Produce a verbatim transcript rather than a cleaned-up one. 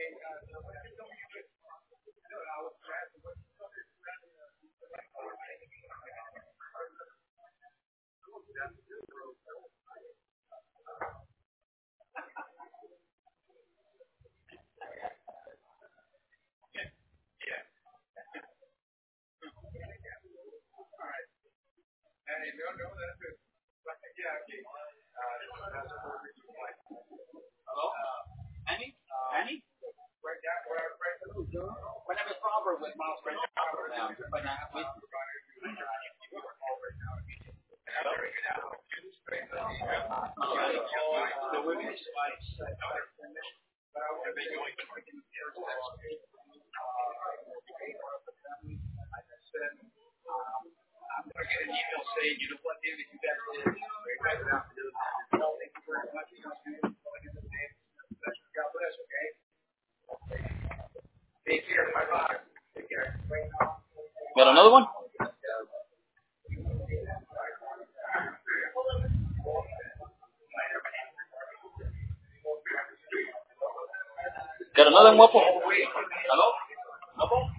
Hello? Annie? Annie? My name is Robert with Miles French Opera now. But now, with the women's fights. Got another one? Got another one, Wapo? Hello? Wapo?